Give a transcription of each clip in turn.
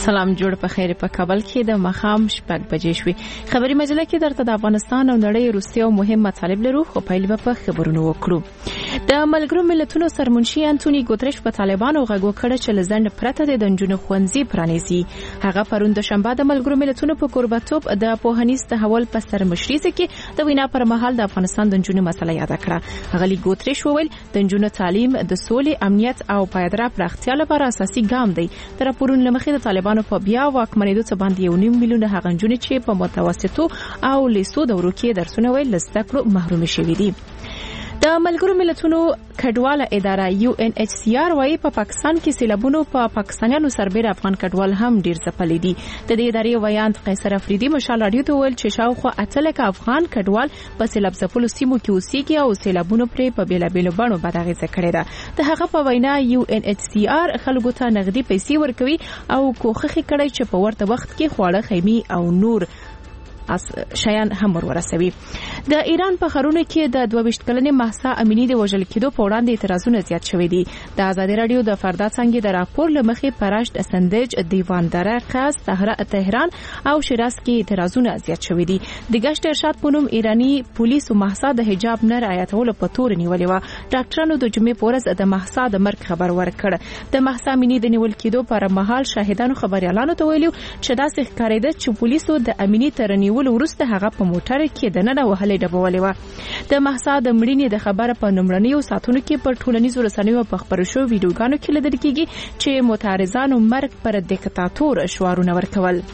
سلام جوړ په خیر. په کابل کې د ماښام 6 بجې شوې. خبري مجله کې درته د افغانستان او نړۍ روسیه او مهم مطالب لرو، خو پیل به په خبرونو وکړو. د ملګرو ملتونو سرمنشي انټونی ګوتریش په طالبانو غږ وکړ چې لزند پرته د نجونو ښوونځي پرانیزي. هغه پرون د شنبه د ملګرو ملتونو په کوربتوب د پوهنیز تحول په سرمشري کې د وینا پر مهال د افغانستان د نجونو مسله یاد کړه. هغه ګوتریش وویل د نجونو تعلیم د سولې، امنیت او پایدار پراختیا لپاره اساسي ګام دی. تر پورون لمخې د طالبانو په بیا واکمنېدو څخه باندې 1.5 میلیون هغه نجونې چې په متوسطو او لیسو دورو کې درسونه ویل زده کړو محروم شوي دي. د ملګرو ملتونو کډواله اداره UNHCR وايي په پاکستان کې سیلابونو په پاکستانیانو سربېره افغان کډوال هم ډیر ځپلي دي. د دې ادارې ویاند قیصر افریدي مشال رادیو ته ویل چې شاوخوا 8 افغان کډوال په سیلاب ځپلو سیمو کې اوسېږي او سیلابونو پرې په بیلابېلو بڼو بد اغېزه کړې ده. د هغه په وینا UNHCR خلکو ته نغدي پیسې ورکوي او کوښښ کړي چې په ورته وخت کې خواړه، خیمې او نور شیان هم ورسوي. د ایران په خرونه کې د 22 کلنې مهسا امینی د وژل کېدو په وړاندې اعتراضونه زیات شوي دي. د آزادي رادیو د فردا څنګه د راپور لمخې پراشت اسندج، دیوان دره، خاص تهران او شیراز کې اعتراضونه زیات شوي دي. د گشت ارشاد په نوم ایرانی پولیسو مهسا د حجاب نه رعایتولو په تور نیولې و. ډاکټرانو د جمعې په ورځ د مهسا د مرګ خبر ورکړ. د مهسا امینی د نیول کېدو پر مهال شاهدانو خبريالانو ته ویلو چې داسې ښکارېده چې پولیسو د امینی تر نیول وروسته هغه په موټر کې د ننه وهلې ډبولې و. د مهسا د مړینې د خبره په نمړنیو ساتونو کې پر ټولنیزو رسنیو په خبرو شو ویډیوګانو کې لیدل کېږي چې معترضانو مرګ پر دیکتاتور شعارونه ورکول.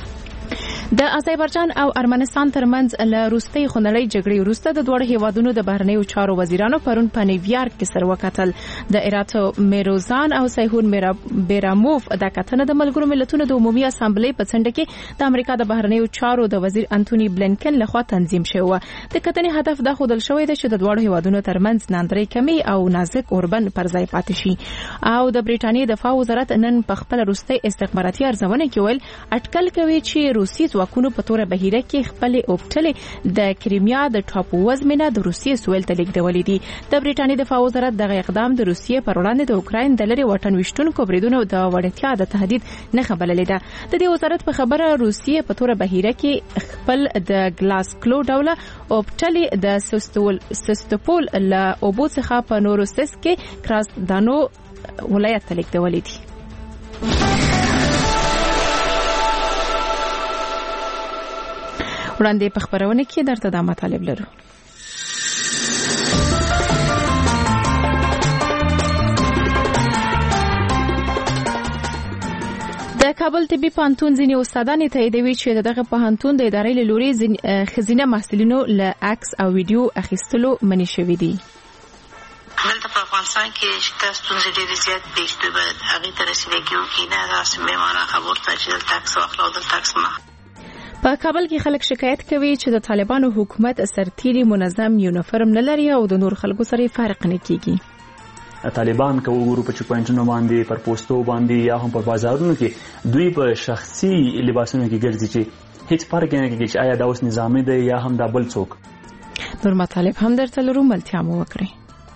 د آذربایجان او ارمنستان ترمنځ له روسي خونړۍ جګړې وروسته د دوه هیوادونو د بهرنیو چارو وزیرانو پرون په نیویارک کې سره وکتل. د ایراتو میروزان او سیهون بیراموف د کتنه د ملګرو ملتونو د عمومي اسامبلې په څنډه کې د امریکا د بهرنیو چارو د وزیر انټونی بلینکن لخوا تنظیم شوی و. د کتنې هدف دا خودل شوی دی چې د دوه هیوادونو ترمنځ ناندرۍ کمی او نازک اوربن پر ځای پاتې شي. او د بریټانیې دفاع وزارت نن په خپل روسي استخباراتي ارزونه کې ویل اټکل کوي چې روسي ځواکونو په توره بهیره کې خپل اوپټلې د کریمیا د ټاپو وزمنه د روسیې سویل ته لیږدولې دي. د بریټانیې دفاع وزارت دغه اقدام د روسیې پر وړاندې د اوکراین د لري وطن وشتونکو بریدونو د وړتیا د تهدید نه خبرلې ده. د دې وزارت په خبره روسیې په توره بهیره کې خپل د ګلاسکلو ډوله اوپټلې د سستوپول له اوبو څخه په نوروسس کې کراسدانو ولایت ته لیږدولې دي. وړاندې په خبرونه کې درته دا مطالب لرو. د کابل طبي پوهنتون ځینې استادان تاییدوي چې دغه پوهنتون د ادارې له لوري ښځینه محصلینو له عکس او ویډیو اخیستلو منع شوي دي. دلته په افغانستان کې چې ستونزې ډېرې زیات دي چې باید هغې ته رسیدګي وکړي. نه داسې مېمانه خبرو ته چې دلته عکس واخله او دلته عکس مه. په کابل کې خلک شکایت کوي چې د طالبانو حکومت سرتیري منظم یونیفرم نه لري او د نور خلکو سره فرق نه کیږي. طالبان که وګورو په چک پوینټونو باندې، پر پوسټو باندې یا هم په بازارونو کې دوی په شخصي لباسونو کې ګرځي چې هیڅ فرق نه کوي چې آیا دا اوس نظامي دی یا هم دا بل څوک. نور مطالب هم درته لرو، ملتیا مو وکړئ.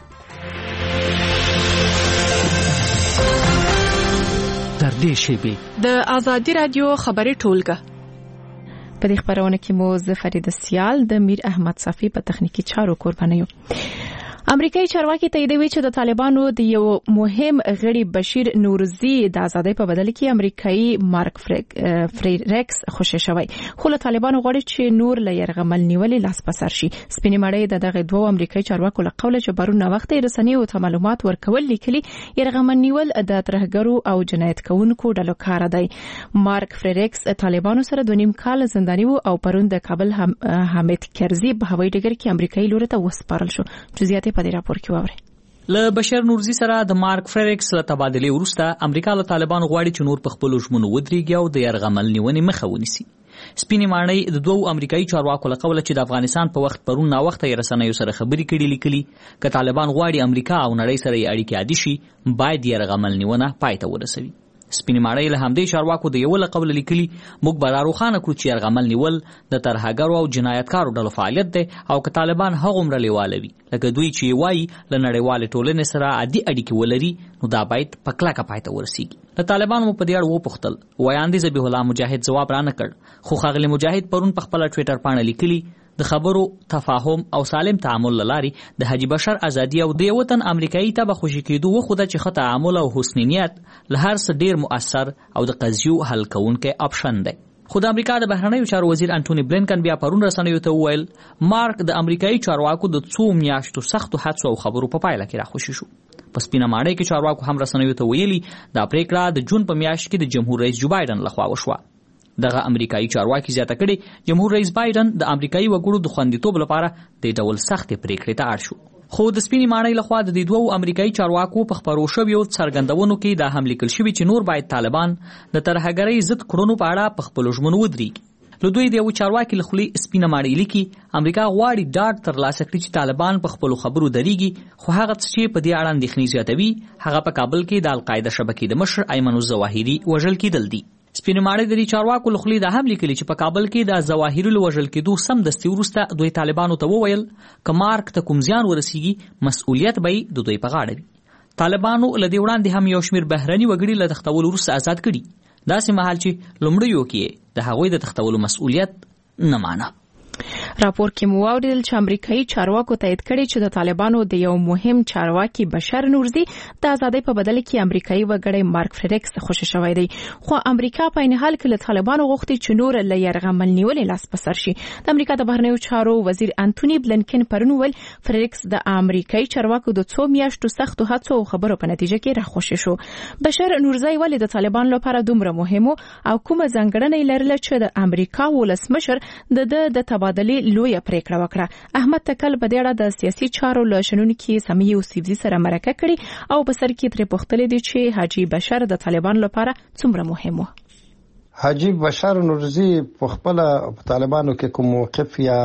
تر دې شیبې د آزادي رادیو خبري ټولګه په دې خبرونه کې مو زفرید سیال د میر احمد صافی په تخنیکی چارو قرباني یو. امریکایي چارواکي تاییدوي چې د طالبانو د یو مهم غړي بشیر نورزي د ازادۍ په بدل کې امریکایي مارک فریرکس خوشی شوی، خو له طالبانو غواړي چې نور له يرغمل نیولې لاس پسر شي. سپینې مړۍ د دغه دوه امریکایي چارواکو له قوله چې بارونه وخت رسنیو ته معلومات ورکول لیکلي يرغمل نیول د ترهګرو او جنایت کوونکو ډلو کار دی. مارک فریرکس طالبانو سره 2.5 کال زنداني وو او پرون د کابل حامد کرزي په هوایي ډګر کې امریکایي لور ته وسپارل شو. جزئیات په دې راپور کې واورئ. له بشیر نورزي سره د مارک فریرکس له تبادلې وروسته امریکا له طالبانو غواړي چې نور په خپلو ژمنو ودرېږي او د یرغمل نیونې مخه ونیسي. سپینې ماڼۍ د دوو امریکایي چارواکو له قوله چې د افغانستان په وخت پرون ناوخته یې رسنیو سره خبرې کړي لیکلي که طالبان غواړي امریکا او نړۍ سره یې اړیکې عادي شي باید یرغمل نیونه پای ته ورسوي. سپینې ماڼۍ له همدې چارواکو د یو له قبله لیکلي موږ به دا روښانه کړو چې یرغمل نیول د ترهګرو او جنایتکارو ډلو فعالیت دی او که طالبان هغومره لیواله وي لکه دوی چې وایي له نړیوالې ټولنې سره عادي اړیکې ولري نو دا باید په کلکه پای ته ورسیږي. له طالبانو مو په دې اړه وپوښتل. ویاندې ذبیح الله مجاهد ځواب رانه کړ، خو ښاغلي مجاهد پرون په خپله ټویټر پاڼه لیکلي د خبرو تفاهم او سالم تعامل له لارې د حاجي بشر ازادي او د یو وطن امریکایي ته به خوشي کېدو وښوده چې ښه تعامل او حسن نیت له هر څه ډېر مؤثر او د قضیو حل کوونکی اپشن دی. خو د امریکا د بهرنیو چارو وزیر انټوني بلینکن بیا پرون رسنیو ته وویل مارک د امریکایي چارواکو د څو میاشتو سختو حدسو او خبرو په پایله کې راخوشي شو. په سپینه ماڼۍ کې چارواکو هم رسنیو ته ویلي دا پریکړه د جون په میاشت کې د جمهور رئیس جو بایدن لخوا وشوه. دغه امریکایي چارواکي زیاته کړي جمهور رئیس بایدن د امریکایي وګړو د خوندیتوب لپاره د ډول سختې پریکړې ته اړ شو. خو د سپینې ماڼۍ لخوا د دې دوو امریکایي چارواکو په خپرو شویو څرګندونو کې دا هم لیکل شوي چې نور باید طالبان د ترهګرۍ ضد کړنو په اړه په خپلو ژمنو ودرېږي. له دوی د یو چارواکي له خولې سپینه ماڼۍ لیکي امریکا غواړي ډاډ ترلاسه کړي چې طالبان په خپلو خبرو درېږي، خو هغه څه چې په دې اړه اندېښنې زیاتوي هغه په کابل کې د القاعده شبکې د مشر ایمن الظواهري وژل کېدل دي. سپینې ماڼۍ د دې چارواکو له خولې دا هم لیکلي چې په کابل کې د ظواهري له وژل کېدو سمدستي وروسته دوی طالبانو ته وویل که مارک ته کوم زیان ورسیږي مسؤلیت به یې د دوی په غاړه وي. طالبانو له دې وړاندې هم یو شمېر بهرني وګړي له تښتولو وروسته آزاد کړي، داسې مهال چې لومړیو کې د هغوی د تښتولو مسؤلیت نه مانه. راپور کې مو واوریدل چې امریکایي چارواکو تایید کړي چې د طالبانو د یو مهم چارواکي بشر نورزي د ازادۍ په بدل کې امریکایي وګړی مارک فریکس خوشی شوی دی، خو امریکا په عین حال کې له طالبانو غوښتي چې نور له یرغمل نیولې لاس په سر شي. د امریکا د بهرنیو چارو وزیر انټوني بلینکن پرون ویل فریکس د امریکایي چارواکو د څو میاشتو سختو هڅو او خبرو په نتیجه کې راخوشي شو. بشر نورزي ولې د طالبانو لپاره دومره مهمه او کومه ځانګړنه لرله چې د امریکا ولسمشر د تبادلې لویه پریکړه وکړه. احمد تکل په دې اړه د سیاسي چارو له شنونکي سمیع یوسفزي سره مرکه کړي او په سر کې ترې پوښتلې دي چې حاجي بشر د طالبانو لپاره څومره مهم و. حاجي بشر نورزي په خپل طالبانو کې کوم موقف یا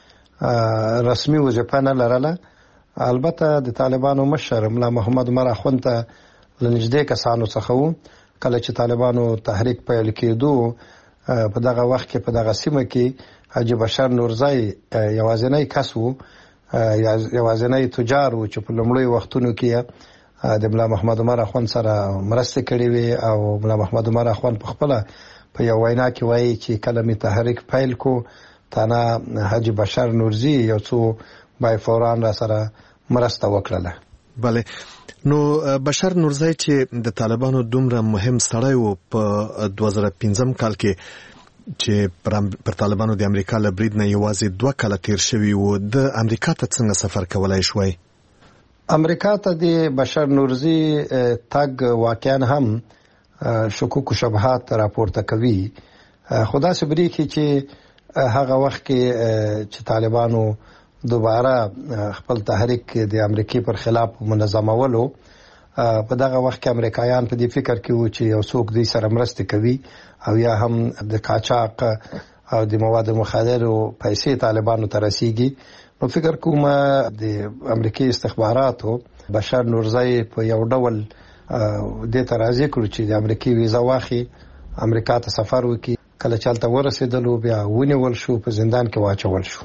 رسمي وظیفه نه لرله. البته د طالبانو مشر ملا محمد عمر اخوند ته لنږدې کسانو څخه وو. کله چې طالبانو تحریک پیل کېدو په دغه وخت کې په دغه سیمه کې حاجي بشر نورزي یوازینی کس وو، یوازینی تجار وو چې په لومړیو وختونو کې د ملا محمد عمر اخوند سره مرسته کړې وي او ملا محمد عمر اخوند په خپل په یو وینا کې وایي چې کله می تحریک پیل کو تانا حاجي بشر نورزي یو څو بای فوران را سره مرسته وکړه. بله، نو بشر نورزي چې د طالبانو دومره مهم سړی وو په 2015 کال کې چې پر طالبانو د امریکا له برید نه یوازې 2 کاله تیر شوي وو، د امریکا ته څنګه سفر کولای شوی؟ امریکا ته د بشر نورزي تګ واقعا هم شکوک و شبهات راپورته کوي. خدا سي بریخي چې هغه وخت کې چې طالبانو دوباره خپل تحریک د امریکای پر خلاف منظمولو، په دغه وخت کې امریکایان په دې فکر کې وو چې یو څوک دوی سره مرسته کوي او یا هم د قاچاق او د مواد مخدرو پیسې طالبانو ته رسیږي. نو فکر کوم د امریکای استخباراتو بشر نورزي په یو ډول د ترازی کړو چې د امریکای ویزا واخی امریکا ته سفر وکړي. کله چې هلته ورسېدلو بیا ونیول شو، په زندان کې واچول شو.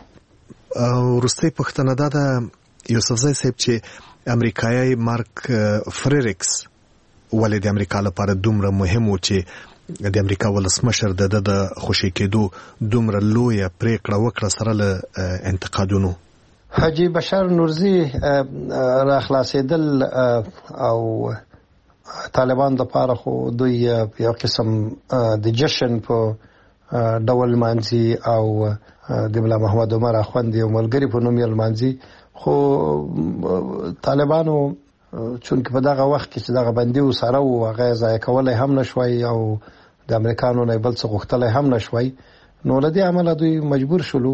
وروستۍ پوښتنه دا ده یوسفزی صاحب چې امریکایي مارک فریکس ولې د امریکا لپاره دومره مهم و چې د امریکا ولسمشر د خوشي کېدو دومره لویه پریکړه وکړه سره له انتقادونو؟ حاجي بشر نورزي را خلاصېدل او طالبان د پاره خو دوی یو قسم د جشن په ډول مانځي او د ملا محمد عمر اخوند یو ملګری په نوم یې لمانځي. خو طالبانو چونکه په دغه وخت کې چې دغه بندي وسره و هغه ځای کولای هم نشوي او د امریکانو نه بل څه غوښتلای هم نشوي، نو له دې امله دوی مجبور شولو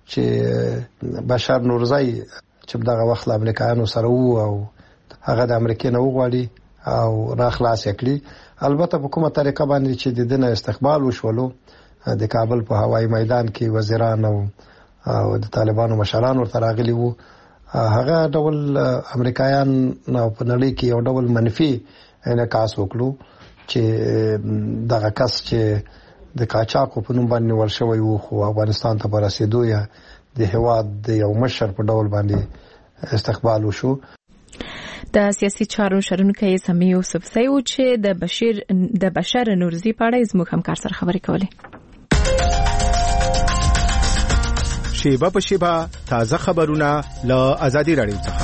چې بشر نورزي چې دغه وخت له امریکایانو سره وو او هغه د امریکا نه وغواړي او را خلاص کړي. البته په کومه طریقه باندې چې د دنیا استقبال وشولو، د کابل په هوایي میدان کې وزیران او د طالبانو مشران ورته راغلي وو، هغه ډول امریکایان په نړۍ کې یو ډول منفي انعکاس وکړو چې دغه کس چې د قاچاقو په نوم باندې ورشوي وو خو افغانستان ته ورسېدو یا د هواد د یو مشر په ډول باندې استقبال وشو. د سیاسي چارو شرونکي سمي یوسفزی او چې د بشر نورزي په اړه زموږ همکار سره خبرې کولې. شیبه په شیبه تازه خبرونه له آزادي رادیو څخه.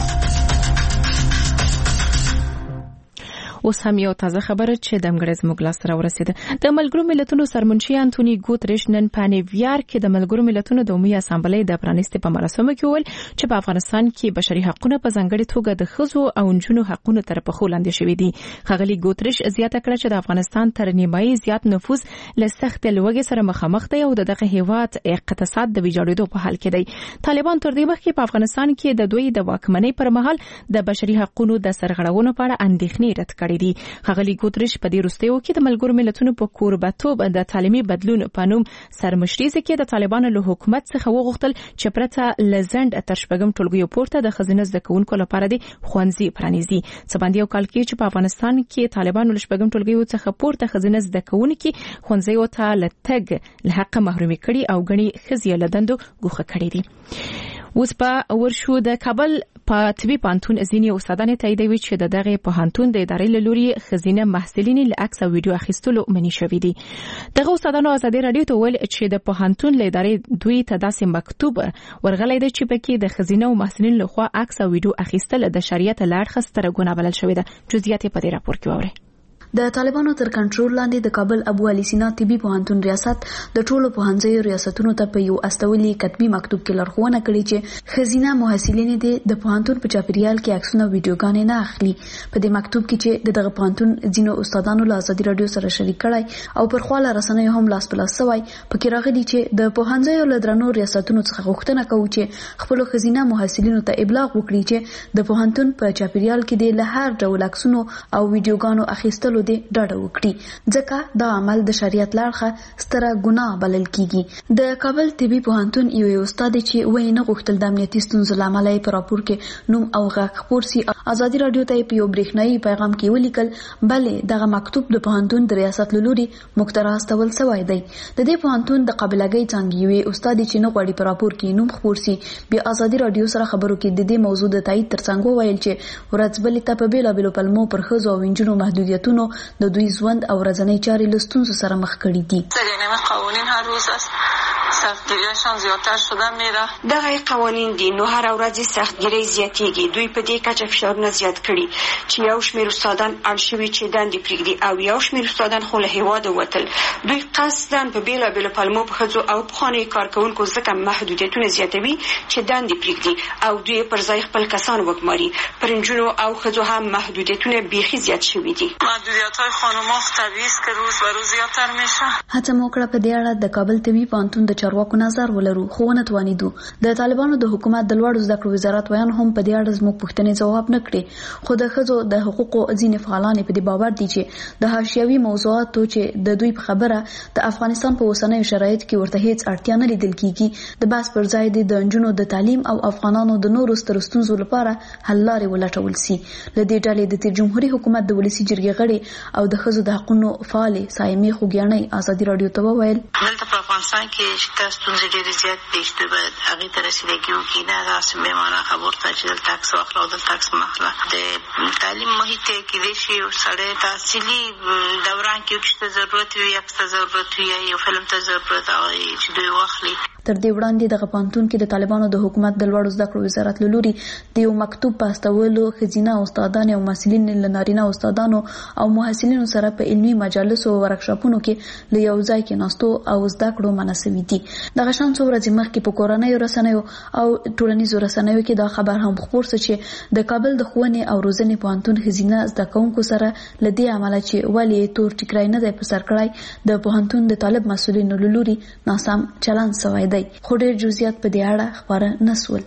اوس هم یو تازه خبره چې د انګریز مګلاس سره ورسېده. د ملګرو ملتونو سرمنشي انټونی ګوتریش نن په نیویارک کې د ملګرو ملتونو د عمومي اسامبلې د پرانیستې په مراسمو کې وویل چې په افغانستان کې بشري حقوقونه په ځانګړي توګه د ښځو او نجونو حقوقو تر پښو لاندې شوي دي. ښاغلي ګوتریش زیاته کړه چې د افغانستان تر نیمایي زیات نفوس له سخت لوږې سره مخامخ دی او دغه هیواد اقتصاد د ویجاړېدو په حال کې دی. طالبان تر دې مخکې په افغانستان کې د دوی د واکمنۍ پر مهال د بشري حقوقو د سرغړونو په اړه اندېښنې رد کړې دي. ښاغلي ګوتریش په دې وروستیو کې د ملګرو ملتونو په کوربتوب د تعلیمي بدلون په نوم سرمشريزه کې د طالبانو له حکومت څخه وغوښتل چې پرته لزند تر شپږم ټولګیو پورته د خزینه زده کوونکو لپاره د خوانزي پرانیزي. څه باندې یو کال کې چې په افغانستان کې طالبانو له شپږم ټولګیو څخه پورته خزینه زده کوونکي خوانزي او ته لټګ له حق محرومي کړي او غني خزي له دندو ګوښه کړي دي. اوس په ورشو د کابل په طبي پانتون ځینې استادانو تاییدوي چې دغه پوهنتون د ادارې له لوري خزینه محصلین له عکس او ویډیو اخیستلو منع شوې دي. دغه استادانو آزادي رادیو ته ویل چې د پوهنتون له ادارې دوی ته داسې مکتوب ورغلی دی چې پکې د خزینه او محصلین له خوا عکس او ویډیو اخیستل د شریعت له اړخه ستره ګناه بلل شوې ده. جزئیات په دې راپور کې واورئ. د طالبانو تر کنټرول لاندې د کابل ابو علي سینا طبي پوهنتون ریاست د ټولو پوهنځیو ریاستونو ته په یو استولي کتبي مکتوب کې لارښوونه کړې چې خزینه محصلین د پوهنتون په چاپیریال کې عکسونه ویډیوګانې نه اخلي. په دې مکتوب کې چې دغه پوهنتون ځینو استادانو له آزادي رادیو سره شریک کړای او پر خواله رسنیو هم لاس په لاس شوی پکې راغلي چې د پوهنځیو له درنو ریاستونو څخه غوښتنه کوي چې خپل خزینه محصلینو ته ابلاغ وکړي چې د پوهنتون په چاپیریال کې د هر ډول عکسونو او ویډیوګانو اخیستلو د ډاډه وکړي ځکه دا عمل د شریعت لارښه ستره ګناه بلل کیږي. د کابل طبي پوهنتون یو استاد چې وایي نه غوښتل د امنیتي ستونزو لامل یې په راپور کې نوم او غږ خپور سي. آزادي رادیو ته په یو برېښنايي پیغام کې ولیکل بلې دغه مکتوب د پوهنتون د ریاست لوري مخترع استول شوی دی. د دې پوهنتون د قابلګۍ څنګه یو استاد چې نه غواړي په راپور کې نوم خپور سي بیا آزادي رادیو سره خبرو کې د دې موضوع د تایید ترڅنګ ویل چې ورځبلې ته په بیلابیلو پلمو پر خزو او انجنونو محدودیتونو د دوی ژوند او ورځنی چارې له ستونزو سره مخ کړي دي. قوانین هر روز است سختگیریشان زیادتر شده میره. دغه قوانین دي نو هر ورځ سختگیری زیاتېږي. دوی په دې کچه فشارونه زیات کړي چې یو شمېر استادان اړ شوي چې دندې پرېږدي او یو شمېر استادان خو له هېواده وتل. دوی قصداً په بیلابیلو پلمو په ښځو او پخوانیو کارکوونکو ځکه محدودیتونه زیاتوي چې دندې پرېږدي او دوی پر ځای خپل کسان وګماري. پر نجونو او ښځو هم محدودیتونه بیخي زیات شوي دي. محدودیت‌های خانم‌ها طبیعي است که روز به روز زیاتر میشه. هڅه مو کړه په دې اړه د کابل طبي پوهنتون د چارواکو نظر ولرو خو ونه توانیدو. د طالبانو د حکومت د لوړو زده کړو وزارت ویان هم په دې اړه زموږ پوښتنې ځواب نه کړې. خو د ښځو د حقوقو ځینې فعالان په دې باور دي چې د حاشیوي موضوعاتو چې د دوی په خبره د افغانستان په اوسنیو شرایطو کې ورته هیڅ اړتیا نه لیدل کیږي. د بحث پر ځای د نجونو د تعلیم او افغانانو د نورو ستر ستونزو لپاره حل لارې ولټول سي. له دې ډلې د جمهوریت حکومت د ولسی جرګې غړي او د ښځو د حقوقو فعال سایمې خوګیانۍ آزادي رادیو ته وویل دلته په افغانستان کې چې تاسو ستونزې ډېرې زیات پیش دوی باید هغې ته رسیدګي وکړي. نه داسې بېمانه خبرو ته چې دلته عکس واخله او دلته عکس مه اخله. د تعلیم محیط یې کیدای شي یو سړی تحصیلي دوران کې چې ته ضرورت وي عکس ته ضرورت وي یا یو فلم ته ضرورت چې دوی واخلي. تر دې وړاندې دغه پوهنتون کې د طالبانو د حکومت د لوړو زده کړو وزارت له لوري د یو مکتوب په استولو ښځینه استادان او محصلین له نارینه استادانو او محصلینو سره په علمي مجالسو او ورکشاپونو کې له یو ځای کې ناستو او زده کړو منع شوي دي. دغه شان څو ورځې مخکې په کورنیو رسنیو او ټولنیزو رسنیو کې دا خبر هم خپور شو چې د کابل د ښوونې او روزنې پوهنتون ښځینه زده کوونکو سره له دې عمله چې ولې تور ټیکری نه دی په سر کړی د پوهنتون د طالب مسؤلینو له لوري ناسم چلند شوی دی. خو ډېر جزئیات په دې اړه خبره نه شول.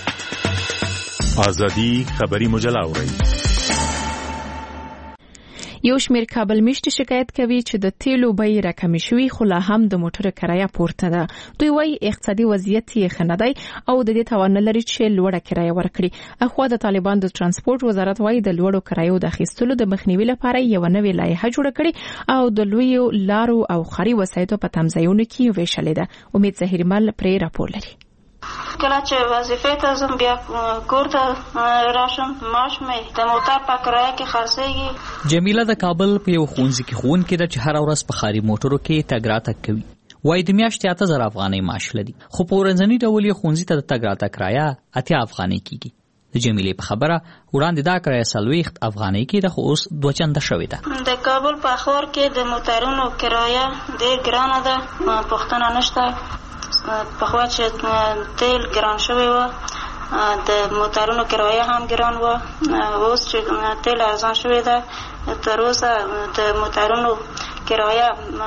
آزادي خبري مجله اورئ. یو شمېر کابل میشتي شکایت کوي چې د تیلو بیې راکمې شوي خو لا هم د موټر کرایه پورته ده. دوی وایي اقتصادي وضعیت یې ښه نه دی او د دې توان نه لري چې لوړه کرایه ورکړي. اخوا د طالبان د ترانسپورت وزارت وایي د لوړو کرایو د اخیستلو د مخنیوي لپاره یو نوې لایحه جوړه کړې او د لویو لارو او خري وسایطو په تمځایونو کې ویشلې ده. امید ظهیرمل پرې راپور لري. کله چې وظیفې ته زم بیا کور ته راشم معاش مې د موټر په کرایه کې خرڅېږي. جمیله د کابل په یو ښوونځي کې ښوونکې ده چې هره ورځ په ښاري موټرو کې تګ راتګ کوي. وایي د میاشتې 8000 افغانۍ معاش لري خو په ورځني ډول یې ښوونځي ته د تګ راتګ کرایه 80 افغانۍ کېږي. د جمیلې په خبره وړاندې دا کرایه 40 افغانۍ کېده خو اوس 2 چنده شوې ده. د کابل په ښار کې د موټرونو کرایه ډېر ګرانه ده. پوښتنه نشته. پخوا چې تیل ګران شوی و د موټرونو کرایه هم ګران و. اوس چې تیل ارزان شوی ده تر اوسه د موټرونو کرایه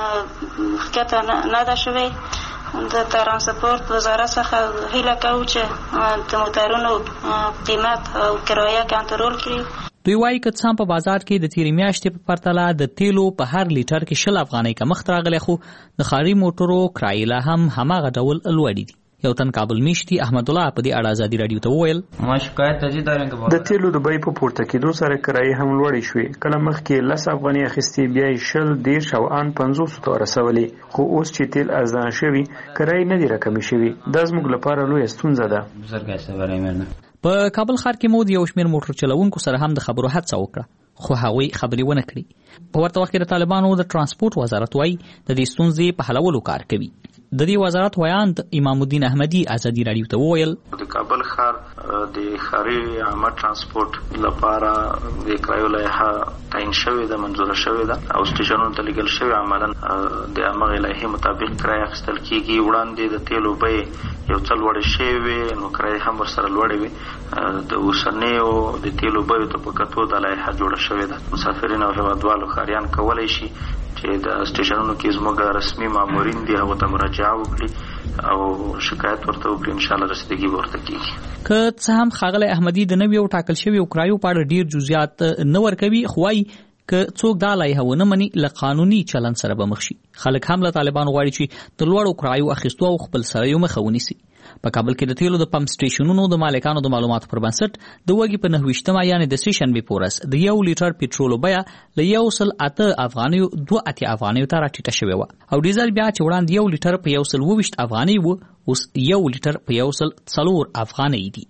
ښکته نه ده شوی. د ترانسپورت وزارت څخه هیله کوو چې د موټرونو قیمت او کرایه کنټرول کړي. دوی وایي که څه هم په بازار کې د تیرې میاشتې په پرتله د تیلو په هر لیټر کې 20 افغانۍ کمښت راغلی خو د ښاري موټرو کرایې لا هم هماغه ډول لوړې دي. یو تن کابل میشتي احمد الله په دې اړه ازادي رادیو ته وویل ما شکایت د تیلو د بیې په پورته کېدو سره کرایې هم لوړې شوې. کله مخکې 10 افغانۍ اخیستې بیا یې 10 او ان 50 ته ورسولې خو اوس چې تیل ارزان شوي کرایې نه دي راکمې شوي. دا زموږ لپاره لویه ستونزه ده. په کابل ښار کې مو د یو شمېر موټر چلوونکو سره هم د خبرو هڅه وکړه خو هغوی خبرې ونه کړې. په ورته وخت کې د طالبانو د ترانسپورت وزارت وایي د دې ستونزې په حلولو کار کوي. د دې وزارت ویاند امام الدین احمدي ازادي رادیو ته وویل د کابل ښار د ښاري عامه ترانسپورت لپاره د کرایو لایحه تعیین شوې ده، منظوره شوې ده او سټیشنونو ته لیږل شوې. عملاً د همغې لایحې مطابق کرایه اخیستل کېږي. وړاندې د تیلو بیې یو څه لوړې شوې وې نو کرایې هم ورسره لوړې وې. د اوسنیو د تیلو بیو ته په کتو دا لایحه جوړه شوې ده. مسافرین او هیوادوالو ښاریان کولی شي چې د سټیشنونو کې زموږ رسمي مامورین دي هغو ته مراجعه وکړي او شکایت ورته وکړي. انشاءالله رسیدګي به ورته کېږي. که څه هم ښاغلی احمدي د نویو ټاکل شویو کرایو په اړه ډېر جزئیات نه ورکوي خو وایي که څوک دا لایحه ونه مني له قانوني چلند سره به مخ شي. خلک هم له طالبانو غواړي چې د لوړو کرایو اخیستو او خپل سړیو مخه ونیسي. په کابل کې د تیلو د پمپ سټیشنونو د مالکانو د معلوماتو پر بنسټ د وګي په 9 یعنی د سې شنبې پورس د 1 لیټر پټرولو بیه له 108 افغانیو 2 افغانیو ته راټیټه شوې و او ډیزل بیا چې وړاندې 1 لیټر په 120 افغانۍ و اوس 1 لیټر په 104 افغانۍ دی.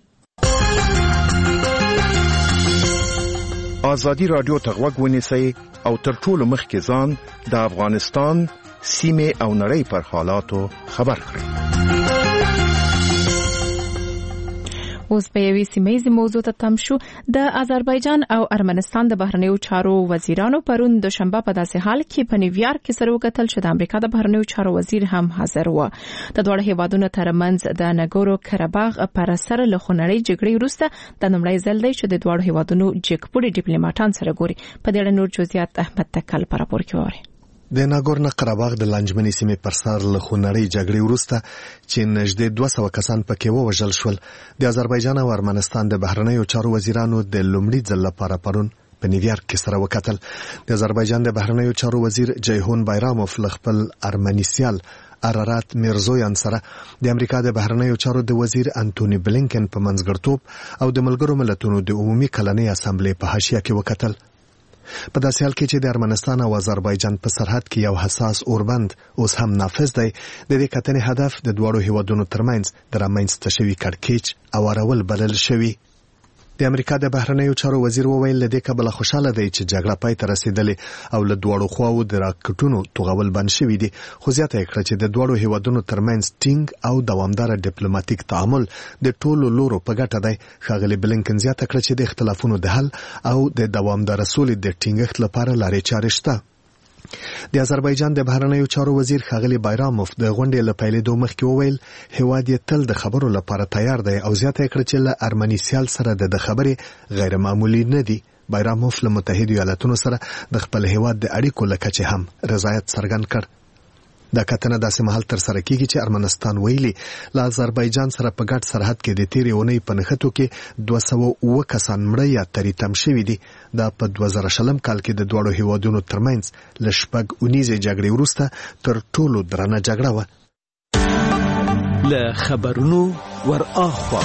ازادي رادیو ته غوږ ونیسئ او تر ټولو مخکې ځان د افغانستان سیمې او نړۍ پر حالاتو خبر کړئ. اوس په یوې سیمه‌یزې موضوع ته تم شو. د آذربایجان او ارمنستان د بهرنیو چارو وزیرانو پرون دوشنبه په داسې حال کې په نیویارک کې سره وکتل چې د امریکا د بهرنیو چارو وزیر هم حاضر و. د دواړو هیوادونو ترمنځ د نګورو کراباغ پر سر له خونړۍ جګړې وروسته د لومړي ځل دی چې د دواړو هیوادونو جګپوړي ډیپلوماټان سره ګوري. په دې اړه نور جزئیات احمد تکل په راپور کې وایي. د ناګورنو قرهباغ د لانجمنې سیمې پر سر له خونړۍ جګړې وروسته چې نږدې 200 کسان پکې ووژل شول، د آذربایجان او ارمنستان د بهرنیو چارو وزیرانو د لومړي ځل لپاره پرون په نیویارک کې سره وکتل. د آذربایجان د بهرنیو چارو وزیر جیهون بایراموف له خپل ارمنیسیال ارارات میرزویان سره د امریکا د بهرنیو چارو د وزیر انټونی بلینکن په منځګړیتوب او د ملګرو ملتونو د عمومي کلنۍ اسامبلې په حاشیه کې وکتل. په داسې حال کې چې د ارمنستان او آذربایجان په سرحد کې یو حساس اوربند اوس هم نافذ دی، د دې کتنې هدف د دواړو هیوادونو ترمنځ د رامنځته شوي کړکېچ او اړول بلل شوي. د امریکا د بهرنیو چارو وزیر وویل له دې کبله خوشاله دی چې جګړه پای ته رسیدلې او له دواړو خواو د راکټونو توغول بند شوي دي، خو زیاته یې کړه چې د دواړو هیوادونو ترمنځ ټینګ او دوامدار ډیپلوماټیک تعامل د ټولو لورو په ګټه دی. ښاغلي بلینکن زیاته کړه چې د اختلافونو د حل او د دوامدار سولې د ټینګښت لپاره لارې چارې شته. د آذربایجان د بهرنیو چارو وزیر ښاغلي بایراموف د غونډې له پیلېدو مخکې وویل هیواد یې تل د خبرو لپاره تیار دی او زیاته یې کړه چې له ارمنیسیال سره د خبرې غیر معمولی نه دي. بایراموف له متحده ایالاتونو سره د خپل هیواد د اړیکو له کچې هم رضایت څرګند کړ. دا کتنه داسې مهال تر سره کیږي چې ارمنستان ویلي له آذربایجان سره په ګډ سرحد کې د تیرې اونۍ په نښتو کې 209 کسان مړه یا تریتم شوي دي. دا په 2020 کال کې د دواړو هیوادونو ترمنځ له 6 اونیزې جګړې وروسته تر ټولو درنه جګړه وه. له خبرونو ور اخوا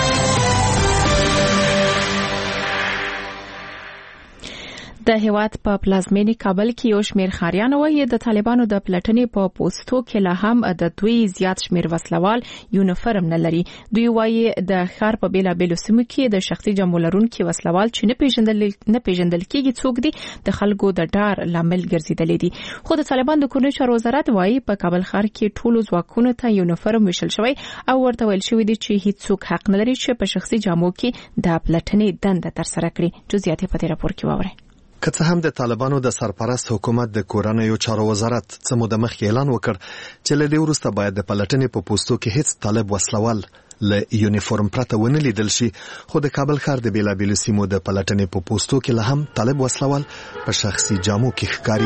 د هیواد په پلازمینی کابل کې یو شمېر ښاریان وایي د طالبانو د پلټنې په پوسټو کې لا هم د دوی زیات شمېر وسلوال یونیفورم نه لري. دوی وایي د ښار په بیلابېلو سیمو کې د شخصي جامو لرونکي وسلوال چې نه پیژندل کېږي څوک دي د خلکو د ډار لامل ګرځېدلي دي. خو د طالبان د کورنیو چارو وزارت وایي په کابل ښار کې ټولو ځواکونو ته یونیفورم ویشل شوی او ورته ویل شوی دي چې هیڅوک حق نه لري چې په شخصي جامو کې د پلټنې دنده ترسره کړي. جزئیات په دې راپور کې واورئ. که څه هم د طالبانو د سرپرست حکومت د کورنیو چارو وزارت څه موده مخکې اعلان وکړ چې له دې وروسته باید د پلټنې په پوسټو کې هیڅ طالب وسلوال له یونیفورم پرته ونه لیدل شي، خو د کابل ښار د بیلابېلو سیمو د پلټنې په پوسټو کې لا هم طالب وسلوال په شخصي جامو کې ښکاري.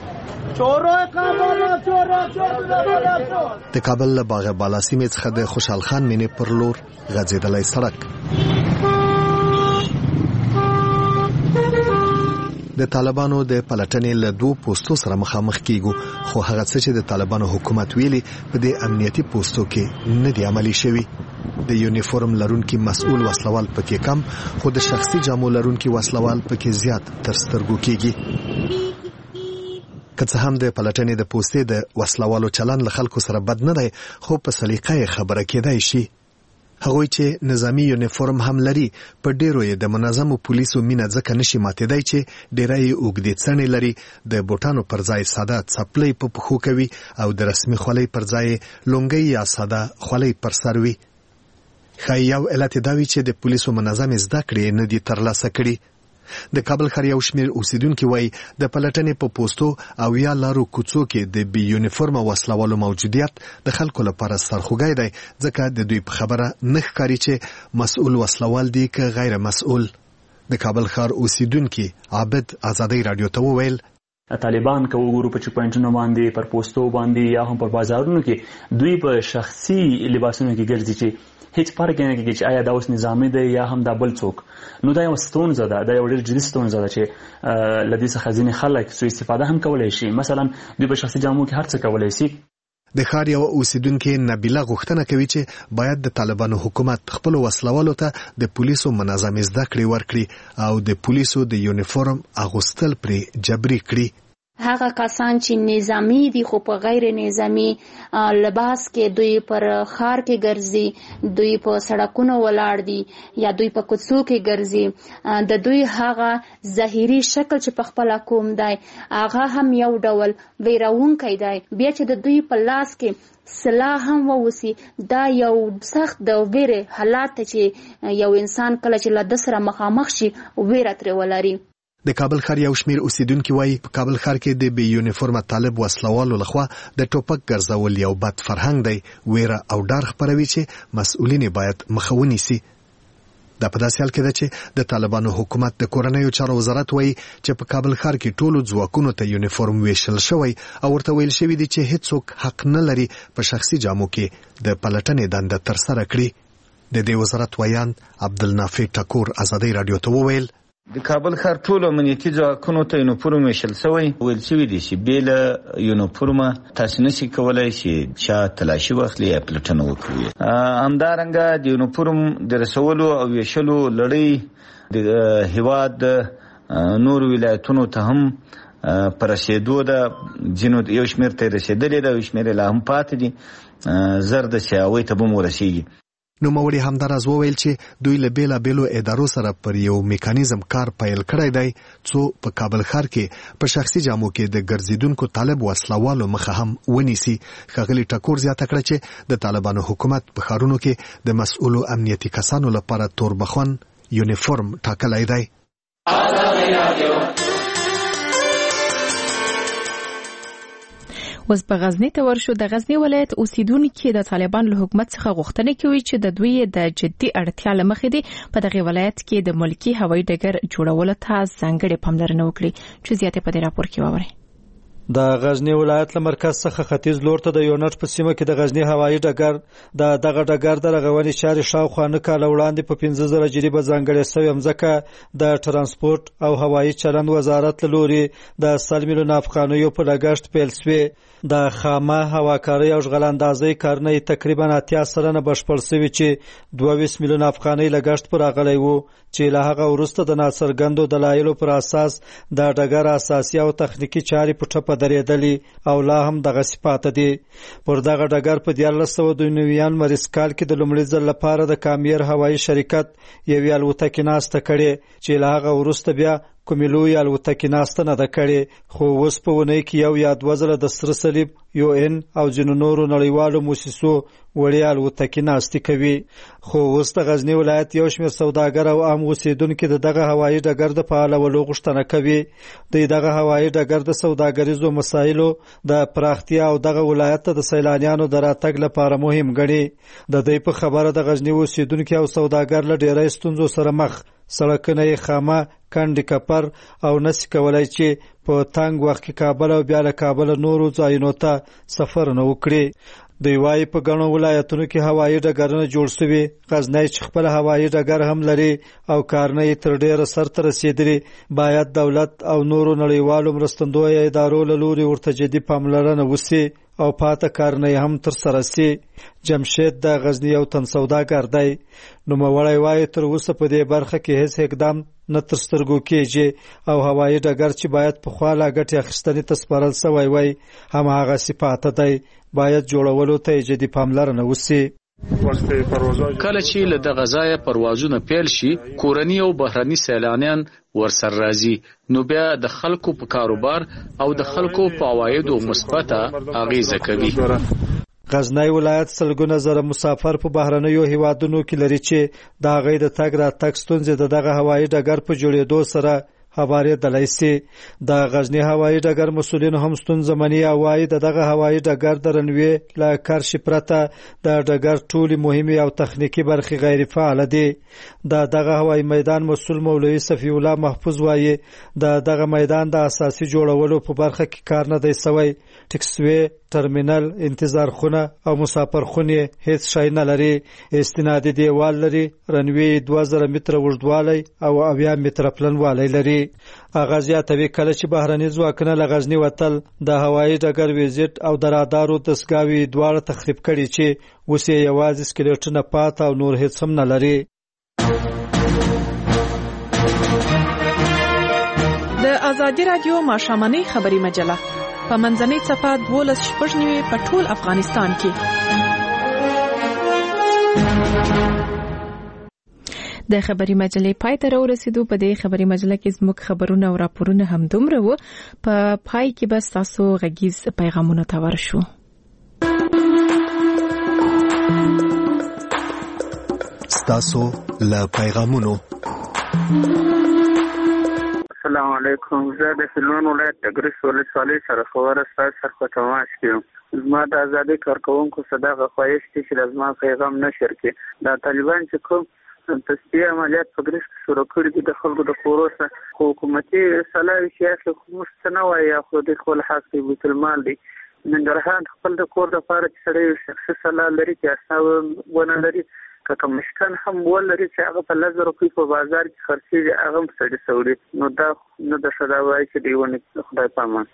د کابل له باغ بالا سیمې څخه د خوشحال خان مینې پر لور غځېدلی سړک د طالبانو د پلټنې له 2 پوسټو سره مخامخ کیږي، خو هغه څه چې د طالبانو حکومت ویلي په دې امنیتي پوسټو کې نه دی عملي شوی. د یونیفورم لرونکي مسؤل وسلوال پکې کم، خو د شخصي جامو لرونکي وسلوال پکې زیات تر سترګو کیږي. که څه هم د پلټنې د پوسټې د وسلوالو چلن له خلکو سره بد نه دی، خو په سلیقه یې خبره کېدای شي. هغوی چې نظامی یونیفورم هم لري په ډیرو یې د منظمو پولیسو مینه ځکه نشي ماتېدای چې ډیره یې اوږدې څڼې لري، د بوټانو پر ځای ساده څپلۍ په پښو کوي او د رسمي خولۍ پر ځای لونګۍ یا ساده خولۍ پر سر وي. ښایي یو علت دا وي چې د پولیسو منظمې زده کړې نه دي ترلاسه کړي. د کابل ښار یو شمېر اوسیدونکي وایي د پلټنې په پوسټو او یا لارو کوڅو کې د بې یونیفورمه وسلوالو موجودیت د خلکو لپاره سرخوږی دی، ځکه د دوی په خبره نه ښکاري چې مسؤل وسلوال دي که غیر مسؤل. د کابل ښار اوسیدونکي عابد ازادۍ راډیو ته وویل طالبان که وګورو په چک پوینټونو باندې پر پوسټو باندې یا هم پر بازارونو کې دوی په شخصي لباسونو کې ګرځي چې هیڅ فرق نه کوي چې آیا دا اوس نظامي دی یا هم دا بل څوک. نو دا یو ستونزه ده، دا یو ډېر جدي ستونزه ده چې لدې څخه ځینې خلک سوء استفاده هم کولی شي. مثلا دوی په شخصي جامو کې هر څه کولی شي. د ښار یو اوسیدونکي نبیله غوښتنه کوي چې باید د طالبانو حکومت خپل وسلوالو ته د پولیسو منظمې زده کړې ورکړي او د پولیسو د یونیفورم اغوستل پرې جبري کړي. هغه کسان چې نظامی دي خو په غیر نظامی لباس کې دوی پر ښار کې ګرځي، دوی په سړکونو ولاړ دي یا دوی په کوڅو کې ګرځي، د دوی هغه ظاهري شکل چې په خپل کوم دی هغه هم یو ډول ویرونکی دی. بیا چې د دوی په لاس کې سلاح هم ووسی، دا یو سخت د ویرې حالات چې یو انسان کله چې له د سره مخامخ شي ویره ترې ولري. د کابل ښار یو شمېر اوسیدونکي وایي په کابل ښار کې د بې یونیفورمه طالب وسلوالو لخوا د ټوپک ګرځول یو بد فرهنګ دی، ویره او ډار خپروي چې مسؤلین باید مخه ونیسي. دا په داسې حال کې ده چې د طالبانو حکومت د کورنیو چارو وزارت وایي چې په کابل ښار کې ټولو ځواکونو ته یونیفورم ویشل شوی او ورته ویل شوي دي چې هیڅوک حق نه لري په شخصي جامو کې د پلټنې دنده ترسره کړي. د دې وزارت ویان عبدالنافع ټکور ازادۍ راډیو ته وویل د کابل ښار ټولو امنیتي ځواکونو ته یونیفورم ویشل شوی، ویل شوي دي چې بې له یونیفورمه تاسو نشئ کولی چې چا تلاشي واخلي یا پلټنه وکړي. همدارنګه د یونیفورم د رسولو او ویشلو لړۍ د هیواد نورو ولایتونو ته هم پر رسېدو ده، ځینو یو شمېر ته رسېدلې ده، یو شمېر لا هم پاتې دي، زر ده چې هغوی ته به هم ورسېږي. نوموړي همداراز وویل چې دوی له بیلابېلو ادارو سره پر یو میکانیزم کار پیل کړی دی څو په کابل ښار کې په شخصي جامو کې د ګرځېدونکو طالب وسلوالو مخه هم ونیسي. ښاغلي ټکور زیاته کړه چې د طالبانو حکومت په ښارونو کې د مسؤلو امنیتي کسانو لپاره توربخون یونیفورم ټاکلی دی. اوس په غزنی ته ورشو. د غزنی ولایت اوسیدونکي د طالبان له حکومت څخه غوښتنه کوي چې د دوی د جدي اړتیا له مخې دي په دغه ولایت کې د ملکی هوایي ډګر جوړولو ته ځانګړې پاملرنه وکړي. چې زیاته په دې راپور کې واورئ. د غزنی ولایت له مرکز څخه ختیځ لور ته د یونټ په سیمه کې د غزنی هوایي ډګر دغه ډګر د رغونې چارې شاوخوا 9 کاله وړاندې په 15,000 جریبه ځانګړې شوې مځکه د ترانسپورت او هوایي چلند وزارت له لوري د 100 میلیون افغانیو په لګښت پیل شوې د خامه هواکارۍ او اشغالاندازۍ کارنۍ تقریبا 80 سلنه بشپړ شوي چې 22 میلیون افغانۍ لګښت پر راغلی وو چې له هغه وروسته د ناڅرګندو دلایلو پر اساس د ډګر اساسي او تخنیکی چارې په ټپه درېدلې او لا هم دغه صفات دي. پر دغه ډګر په 1992 مریض کال کې د لومړي ځل لپاره د کامیر هوایي شرکت یوې الوتکې ناسته کړې چې له هغه وروسته بیا کومې لویې الوتکې ناسته نه ده کړې، خو اوس په اونۍ کې یو یا دوه ځله د سره صلیب، UN او ځینو نورو نړیوالو موسسو وړې الوتکې ناستې کوي. خو اوس د غزنی ولایت یو شمېر سوداګر او عام اوسیدونکي د دغه هوایي ډګر د فعالولو غوښتنه کوي. دوی دغه هوایي ډګر د سوداګریزو مسایلو د پراختیا او دغه ولایت ته د سیلانیانو د راتګ لپاره مهم ګڼي. د دوی په خبره د غزنی اوسیدونکي او سوداګر له ډېرې ستونزو سره مخ، سړکونه یې خامه، کندې کپر او نسی کولای چې په تنګ وخت کې کابل او بیا له کابل نورو ځایونو ته سفر نه وکړي. دوی وايي په ګڼو ولایتونو کې هوایي ډګرونه جوړ شوي، غزنی چې خپل هوایي ډګر هم لري او کارنۍ تر ډېره سرته رسېدلي، باید دولت او نورو نړیوالو مرستندویه ادارو له لوري ورته جدي پاملرنه وشي او پاته کارنۍ هم تر سره شي. جمشید د غزنی یو تن سوداګر دی. نوموړی وايي تر اوسه په دې برخه کې هیڅ اقدام نه تر سترګو کېږي او هوایي ډګر چې باید پخوا لا ګټې اخیستنې ته سپارل شوی وای هماغه صفاته دی، باید جوړولو ته جدي پاملرنه وشي. کله چې له دغه ځایه پروازونه پیل شي، کورني او بهرني سیلانیان ورسره راځي، نو بیا د خلکو په کاروبار او د خلکو په عوایدو مثبته اغیزه کوي. غزنی ولایت سلګونه زره مسافر په بهرنیو هیوادونو کې لري چې د هغوی د تګ راتګ ستونزې د دغه هوایي ډګر په جوړېدو سره هوارېدلی سي. د غزنی هوایي ډګر مسؤلین هم ستونزه مني او وايي دغه هوایي ډګر د رنوې له کرښې پرته د ډګر ټولې مهمې او تخنیکي برخې غیر فعاله دي. دغه هوایي میدان مسؤل مولوي صفی الله محفوظ وايي دغه میدان د اساسي جوړولو په برخه کې کار نه دی شوی. ټکسوې، ټرمینل، انتظار خونه او مسافر خونې هیڅ شی نه لري. استنادي دیوال لري، رنوې 2000 متره اوږدوالی او 80 متره پلنوالی لري. هغه زیاتوي کله چې بهرني ځواکونه له غزني وتل د هوایي ډګر ویزیټ او د رادارو دستګاوې دواړه تخریب کړي چې اوس یې یوازې سکلیټونه پاته او نور هیڅ هم نه لري. د ازادي رادیو ماښامنۍ خبري مجله په منځنۍ صفحه 12:09 په ټول افغانستان کې. د خبري مجلې پای ته ورسېدو. په دې خبري مجله کې زموږ خبرونه او راپورونه هم دومره وو. په پای کې بس تاسو غږیز پیغامونه ته ورشو. تاسو له پیغامونو. السلام علیکم. زه د هلمند ولایت د ګرس ولسوالۍ سره خبره سره تماس کوم. زما د ازادي کارکونکو صداقت خواهش دي چې زما پیغام نشر کړي. دا طالبان چې کوم تصفیه عملیات په ګرس کې شروع کړي دي د خلکو د کورو حکومتي سلاوي چې خو مستنه وایي خو د خپل حق دی بیت المال دی. ننګرهار خپل د کور لپاره چې سړی شخصي سلا لري چې اساس ونه لري که مشکن هم ولري چې هغه په 1000 روپۍ په بازار کې خرڅېږي هغه هم سړي سوړي نو دا نه د شدا وایي چې دی ونه خدای پامان.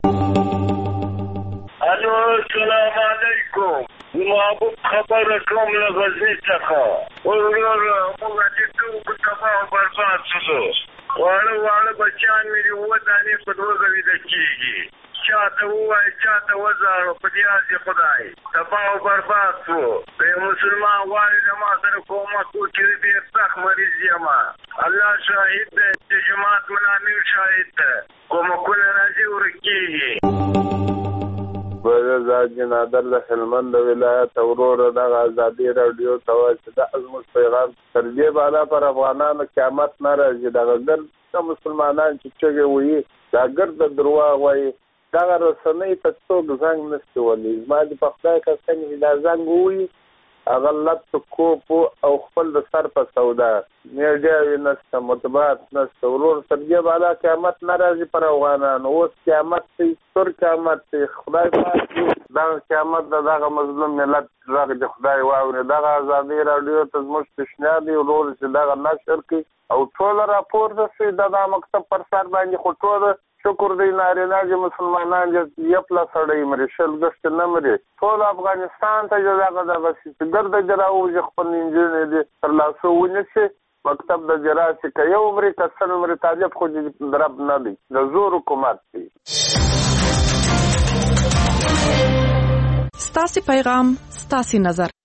الو السلام علیکم. محبوب خبر کوم له غزنی څخه ورور موږ چې ټول تباہ برباد شو. واړه بچان مې ودانې په دوه ویده کېږي. چاته وای چاته وزارو په دې اځي خدای تباہ او برباد شو. په مسلمان وای د ما سره کومه کوچې دې سخت مریض یم. الله شاهد دی چې جماعت منامیر شاهد دی. کومه کله راځي ورکیږي. بزاد جنادر له هلمند ولایت اورور د ازادي رادیو توجه د ازموس پیغام تر دې بالا پر افغانانو قیامت ناراضي د غزل د مسلمانان چې چغه وي دا ګرد دروا وای دا رسنۍ ته څوک زنګ نشي ولې ما د پخته کسان دا زنګ وي اغلط کوپ او خپل د سر په سودا میډیا نشته مطبوعات نشته ورور سرګي بالا قیامت ناراضي پر افغانانو اوس قیامت دی تر قیامت دی خدای پاک دا قیامت دغه مظلوم ملت راغی د خدای واوري دغه ازادي رادیو ته زموږ تشنابي ورور چې دغه نشر کی او ټول راپور د دا مکتب پر سر باندې خو ټول شکر دی نارینه چې مسلمانان چې یپلا سړی مري شل غشت نه مري ټول افغانستان ته دغه چې ګرد جراو چې خپل انجن دي تر لاسو ونیسي مکتب د جراحت کې یو عمر کسر عمر طالب خو درب نه دی د زور حکومت دی. ستاسو پیغام ستاسو نظر